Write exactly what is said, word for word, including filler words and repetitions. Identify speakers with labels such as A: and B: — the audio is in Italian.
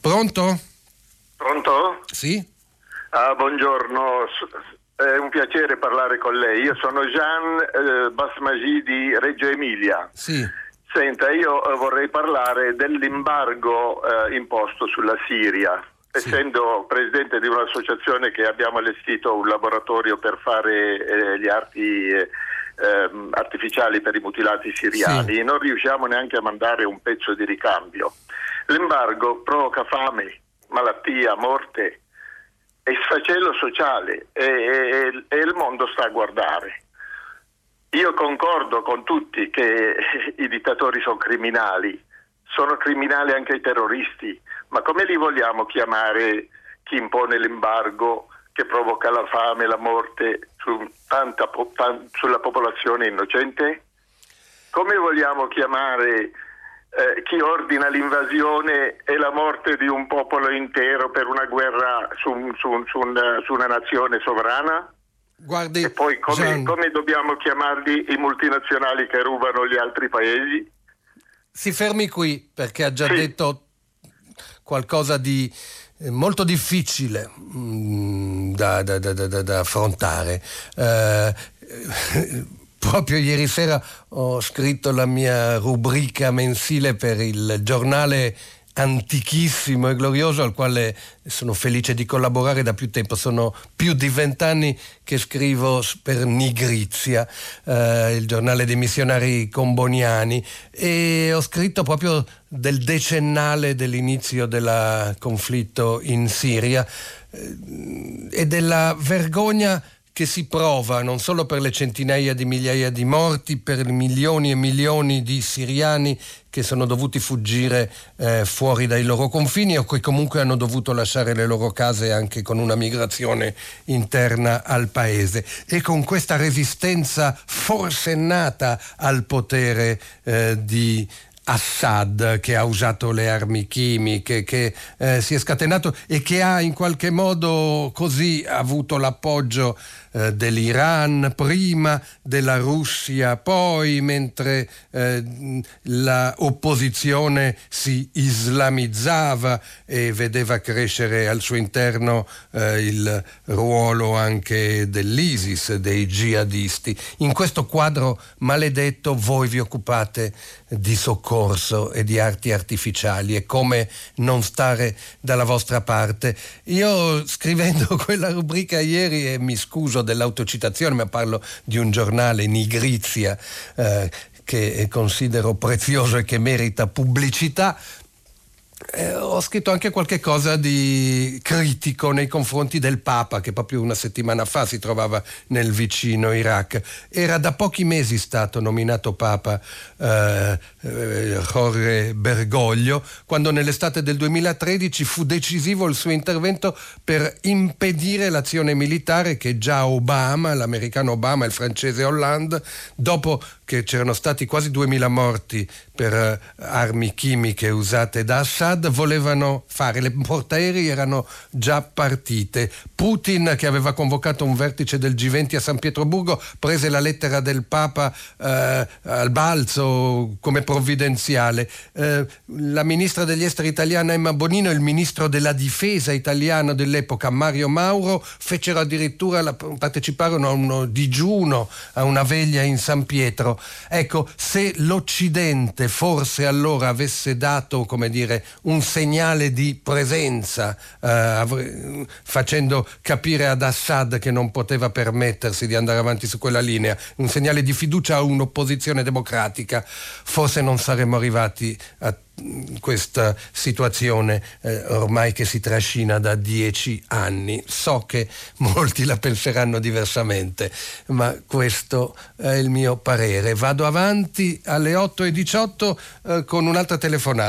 A: Pronto?
B: Pronto?
A: Sì.
B: Ah, buongiorno, è un piacere parlare con lei. Io sono Jean eh, Basmagi di Reggio Emilia.
A: Sì.
B: Senta, io eh, vorrei parlare dell'embargo eh, imposto sulla Siria. Sì. Essendo presidente di un'associazione che abbiamo allestito un laboratorio per fare eh, gli arti eh, eh, artificiali per i mutilati siriani, sì. Non riusciamo neanche a mandare un pezzo di ricambio. L'embargo provoca fame, malattia, morte e sfacelo sociale e, e, e il mondo sta a guardare. Io concordo con tutti che i dittatori sono criminali, sono criminali anche i terroristi, ma come li vogliamo chiamare chi impone l'embargo che provoca la fame e la morte su tanta, tan, sulla popolazione innocente? Come vogliamo chiamare eh, chi ordina l'invasione e la morte di un popolo intero per una guerra su, su, su, una, su una nazione sovrana?
A: Guardi,
B: e poi come,
A: Jean...
B: come dobbiamo chiamarli i multinazionali che rubano gli altri paesi?
A: Si fermi qui, perché ha già
B: sì.
A: detto qualcosa di molto difficile mh, da, da, da, da, da affrontare. Eh, proprio ieri sera ho scritto la mia rubrica mensile per il giornale antichissimo e glorioso al quale sono felice di collaborare da più tempo. Sono più di vent'anni che scrivo per Nigrizia, eh, il giornale dei missionari comboniani, e ho scritto proprio del decennale dell'inizio del conflitto in Siria eh, e della vergogna che si prova non solo per le centinaia di migliaia di morti, per milioni e milioni di siriani che sono dovuti fuggire eh, fuori dai loro confini o che comunque hanno dovuto lasciare le loro case anche con una migrazione interna al paese, e con questa resistenza forsennata al potere eh, di Assad, che ha usato le armi chimiche, che eh, si è scatenato e che ha in qualche modo così avuto l'appoggio eh, dell'Iran prima, della Russia poi, mentre eh, la opposizione si islamizzava e vedeva crescere al suo interno eh, il ruolo anche dell'ISIS, dei jihadisti. In questo quadro maledetto voi vi occupate di soccorso e di arti artificiali, e come non stare dalla vostra parte. Io, scrivendo quella rubrica ieri, e mi scuso dell'autocitazione, ma parlo di un giornale, Nigrizia, eh, che considero prezioso e che merita pubblicità, Eh, ho scritto anche qualche cosa di critico nei confronti del Papa, che proprio una settimana fa si trovava nel vicino Iraq. Era da pochi mesi stato nominato Papa eh, eh, Jorge Bergoglio, quando nell'estate del duemilatredici fu decisivo il suo intervento per impedire l'azione militare che già Obama, l'americano Obama e il francese Hollande, dopo che c'erano stati quasi duemila morti per uh, armi chimiche usate da Assad, volevano fare. Le portaerei erano già partite. Putin, che aveva convocato un vertice del G venti a San Pietroburgo, prese la lettera del Papa uh, al balzo come provvidenziale. Uh, la ministra degli esteri italiana Emma Bonino e il ministro della difesa italiano dell'epoca Mario Mauro fecero addirittura la, parteciparono a uno digiuno, a una veglia in San Pietro. Ecco, se l'Occidente forse allora avesse dato, come dire, un segnale di presenza, eh, facendo capire ad Assad che non poteva permettersi di andare avanti su quella linea, un segnale di fiducia a un'opposizione democratica, forse non saremmo arrivati a questa situazione eh, ormai che si trascina da dieci anni. So che molti la penseranno diversamente, ma questo è il mio parere. Vado avanti alle otto e diciotto eh, con un'altra telefonata.